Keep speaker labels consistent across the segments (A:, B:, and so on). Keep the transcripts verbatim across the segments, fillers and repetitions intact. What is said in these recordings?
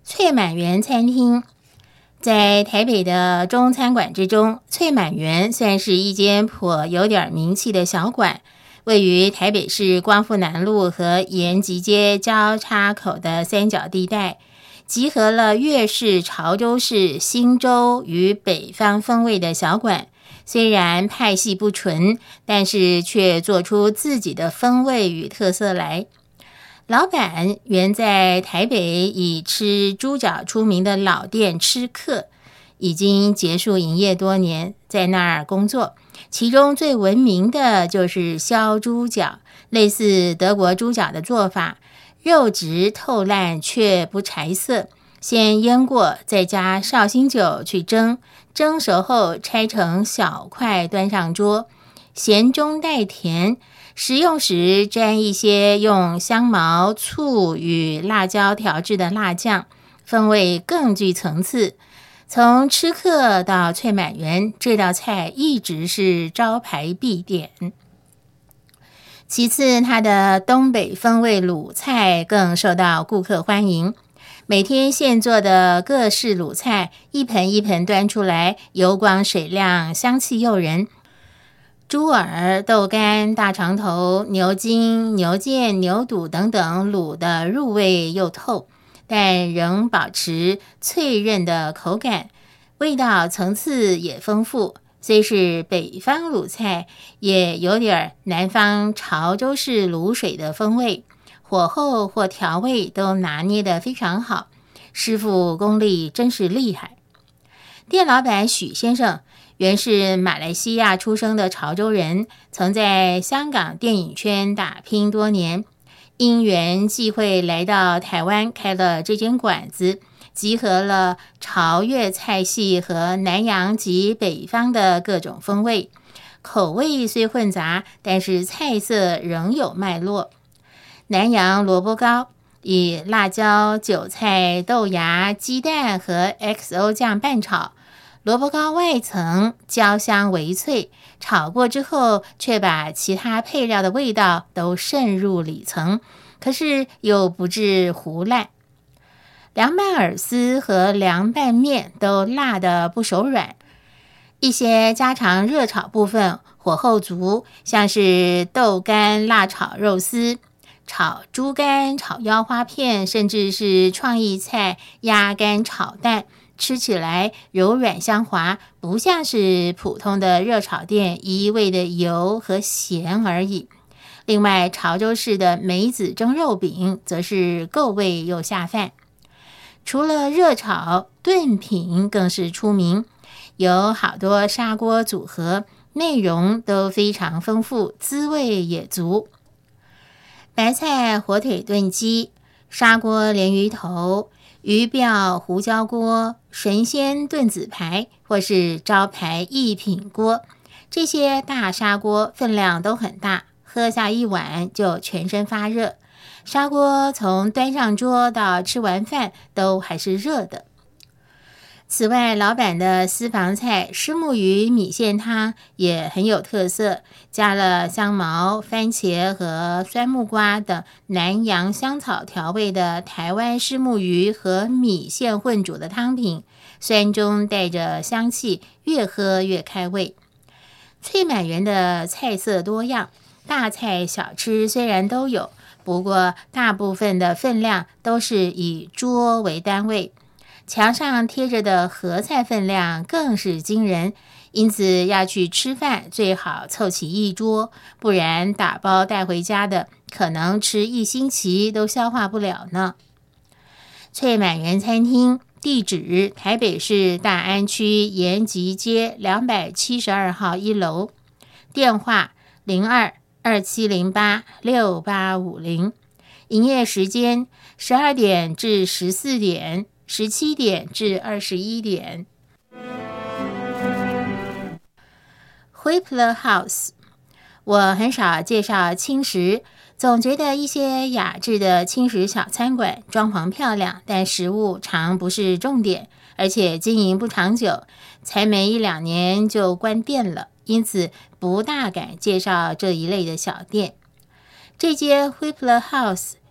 A: 翠满园餐厅。在台北的中餐馆之中，翠满园算是一间颇有点名气的小馆，位于台北市光复南路和延吉街交叉口的三角地带，集合了粤式、潮州式、新州与北方风味的小馆。虽然派系不纯，但是却做出自己的风味与特色来。老板原在台北以吃猪脚出名的老店吃客，已经结束营业多年，在那儿工作。其中最闻名的就是削猪脚，类似德国猪脚的做法，肉质透烂却不柴色，先腌过，再加绍兴酒去蒸，蒸熟后拆成小块端上桌，咸中带甜。食用时沾一些用香茅、醋与辣椒调制的辣酱，风味更具层次。从吃客到翠满园，这道菜一直是招牌必点。其次，它的东北风味卤菜更受到顾客欢迎。每天现做的各式卤菜，一盆一盆端出来，油光水亮，香气诱人。猪耳、豆干、大肠头、牛筋、牛腱、牛肚等等卤的入味又透，但仍保持脆韧的口感，味道层次也丰富。虽是北方卤菜，也有点南方潮州式卤水的风味，火候或调味都拿捏得非常好，师傅功力真是厉害。店老板许先生原是马来西亚出生的潮州人，曾在香港电影圈打拼多年，因缘际会来到台湾开了这间馆子，集合了潮粤菜系和南洋及北方的各种风味，口味虽混杂，但是菜色仍有脉络。南洋萝卜糕以辣椒、韭菜、豆芽、鸡蛋和 X O 酱拌炒，萝卜糕外层焦香微脆，炒过之后却把其他配料的味道都渗入里层，可是又不致糊烂。凉拌饵丝和凉拌面都辣得不手软，一些家常热炒部分火候足，像是豆干辣炒肉丝、炒猪肝、炒腰花片，甚至是创意菜鸭肝炒蛋，吃起来柔软香滑，不像是普通的热炒店一味的油和咸而已。另外，潮州式的梅子蒸肉饼则是够味又下饭。除了热炒，炖品更是出名，有好多砂锅组合，内容都非常丰富，滋味也足。白菜火腿炖鸡、砂锅鲢鱼头、鱼鳔胡椒锅、神仙炖子排或是招牌一品锅，这些大砂锅分量都很大，喝下一碗就全身发热。砂锅从端上桌到吃完饭都还是热的。此外，老板的私房菜虱目鱼米线汤也很有特色，加了香茅、番茄和酸木瓜等南洋香草调味的台湾虱目鱼和米线混煮的汤品，酸中带着香气，越喝越开胃。翠满园的菜色多样，大菜小吃虽然都有，不过大部分的分量都是以桌为单位，墙上贴着的合菜分量更是惊人，因此要去吃饭最好凑齐一桌，不然打包带回家的可能吃一星期都消化不了呢。翠满园餐厅地址台北市大安区延吉街两百七十二号一楼，电话零二二七零八六八五零，营业时间十二点至十四点，十七点至二十一点。Whippler House， 我很少介绍轻食，总觉得一些雅致的轻食小餐馆装潢漂亮，但食物常不是重点，而且经营不长久，才没一两年就关店了，因此不大敢介绍这一类的小店。这间 Whippler House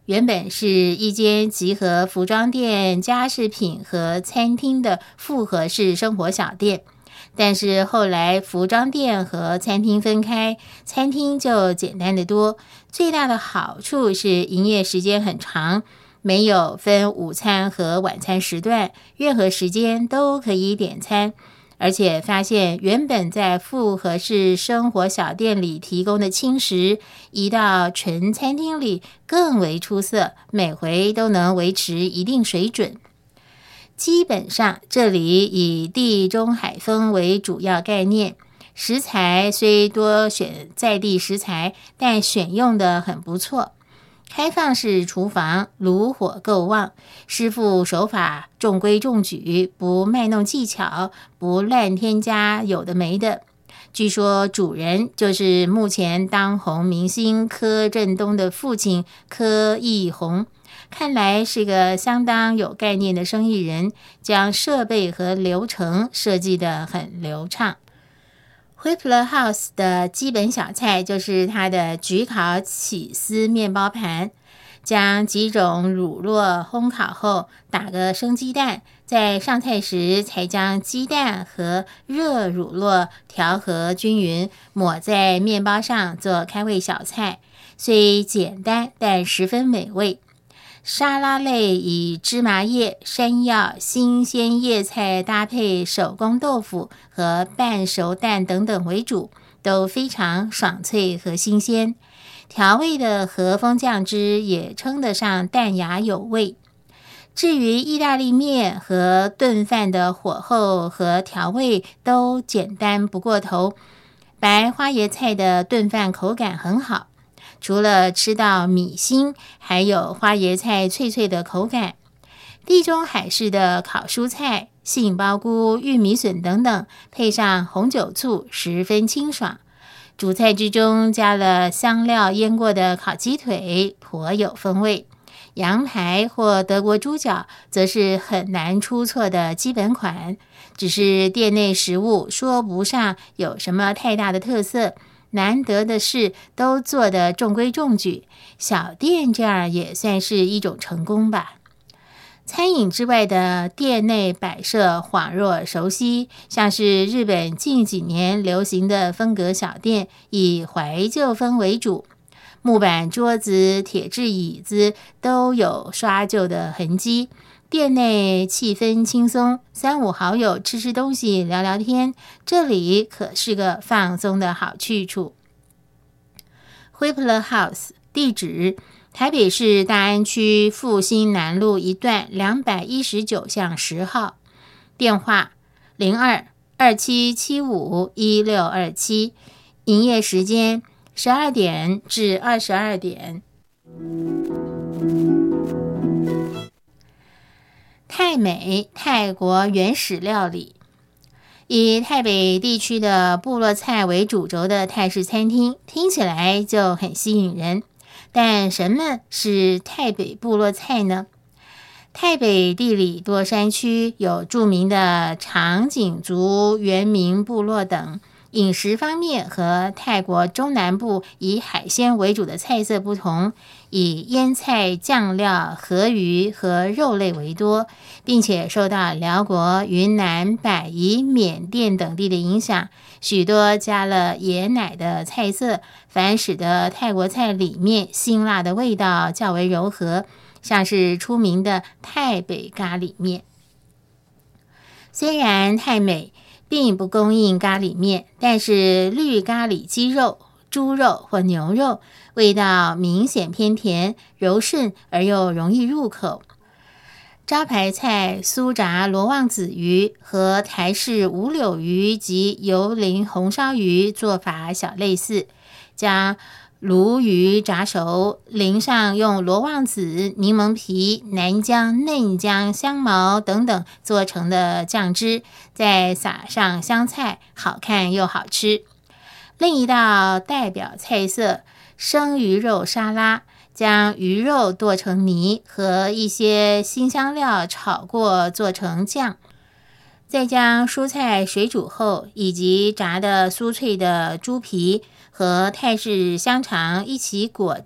A: 原本是一间集合服装店、家饰品和餐厅的复合式生活小店，但是后来服装店和餐厅分开，餐厅就简单得多。最大的好处是营业时间很长，没有分午餐和晚餐时段，任何时间都可以点餐。而且发现原本在复合式生活小店里提供的轻食，移到纯餐厅里更为出色，每回都能维持一定水准。基本上这里以地中海风为主要概念，食材虽多选在地食材，但选用的很不错。开放式厨房，炉火够旺，师傅手法中规中矩，不卖弄技巧，不乱添加有的没的。据说主人就是目前当红明星柯震东的父亲柯义宏，看来是个相当有概念的生意人，将设备和流程设计得很流畅。Whippler House 的基本小菜就是它的焗烤起司面包盘，将几种乳酪烘烤后打个生鸡蛋，在上菜时才将鸡蛋和热乳酪调和均匀，抹在面包上做开胃小菜，虽简单但十分美味。沙拉类以芝麻叶、山药、新鲜叶菜搭配手工豆腐和半熟蛋等等为主，都非常爽脆和新鲜。调味的和风酱汁也称得上淡雅有味。至于意大利面和炖饭的火候和调味都简单不过头，白花椰菜的炖饭口感很好。除了吃到米心，还有花椰菜脆脆的口感。地中海式的烤蔬菜、杏鲍菇、玉米笋等等，配上红酒醋，十分清爽。主菜之中加了香料腌过的烤鸡腿，颇有风味。羊排或德国猪脚则是很难出错的基本款，只是店内食物说不上有什么太大的特色。难得的是都做得中规中矩，小店这样也算是一种成功吧。餐饮之外的店内摆设恍若熟悉，像是日本近几年流行的风格小店，以怀旧风为主，木板桌子、铁质椅子都有刷旧的痕迹。店内气氛轻松，三五好友吃吃东西聊聊天，这里可是个放松的好去处。Whippler House 地址台北市大安区复兴南路一段两百一十九巷十号，电话零二二七七五一六二七，营业时间十二点至二十二点。泰美泰国原始料理，以泰北地区的部落菜为主轴的泰式餐厅，听起来就很吸引人。但什么是泰北部落菜呢？泰北地理多山区，有著名的长颈族原民部落等。饮食方面和泰国中南部以海鲜为主的菜色不同，以腌菜、酱料、河鱼和肉类为多，并且受到辽国、云南、百宜、缅甸等地的影响，许多加了椰奶的菜色，反使得泰国菜里面辛辣的味道较为柔和，像是出名的泰北咖喱面。虽然泰美并不供应咖喱面，但是绿咖喱鸡肉、猪肉或牛肉味道明显偏甜，柔顺而又容易入口。招牌菜酥炸罗望子鱼和台式五柳鱼及油淋红烧鱼做法小类似，将鲈鱼炸熟，淋上用罗望子、柠檬皮、南姜、嫩姜、香茅等等做成的酱汁，再撒上香菜，好看又好吃。另一道代表菜色生鱼肉沙拉，将鱼肉剁成泥，和一些辛香料炒过做成酱，再将蔬菜水煮后，以及炸的酥脆的猪皮和泰式香肠一起裹着，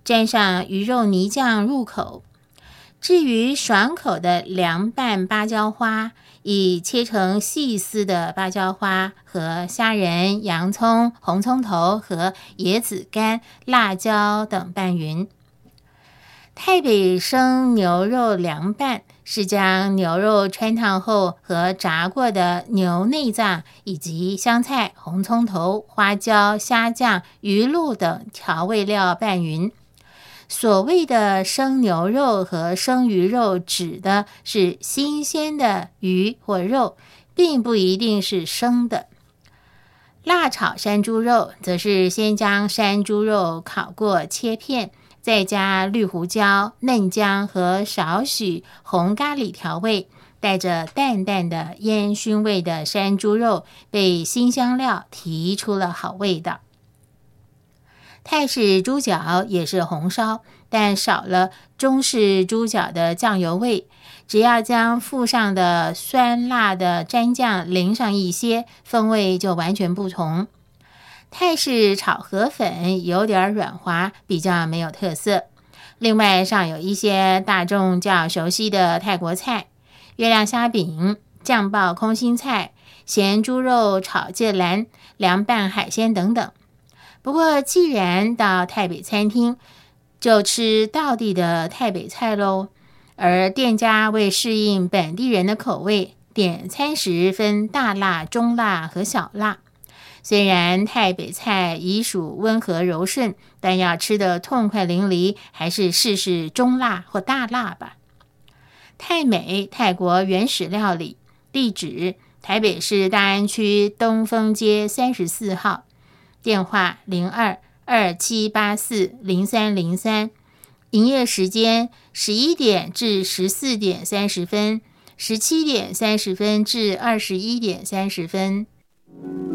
A: 沾上鱼肉泥酱入口。至于爽口的凉拌芭蕉花，以切成细丝的芭蕉花和虾仁、洋葱、红葱头和椰子干、辣椒等拌匀。太北生牛肉凉拌是将牛肉穿烫后和炸过的牛内脏以及香菜、红葱头、花椒、虾酱、鱼露等调味料拌匀。所谓的生牛肉和生鱼肉指的是新鲜的鱼或肉，并不一定是生的。辣炒山猪肉则是先将山猪肉烤过切片，再加绿胡椒、嫩姜和少许红咖喱调味，带着淡淡的烟熏味的山猪肉被辛香料提出了好味道。泰式猪脚也是红烧，但少了中式猪脚的酱油味，只要将附上的酸辣的蘸酱淋上一些，风味就完全不同。泰式炒河粉有点软滑，比较没有特色。另外尚有一些大众较熟悉的泰国菜，月亮虾饼、酱爆空心菜、咸猪肉炒芥兰、凉拌海鲜等等。不过既然到泰北餐厅，就吃道地的泰北菜咯，而店家为适应本地人的口味，点餐时分大辣、中辣和小辣。虽然泰北菜已属温和柔顺，但要吃得痛快淋漓，还是试试中辣或大辣吧。泰美泰国原始料理，地址台北市大安区东风街三十四号，电话零二二七八四零三零三，营业时间十一点至十四点三十分，十七点三十分至二十一点三十分。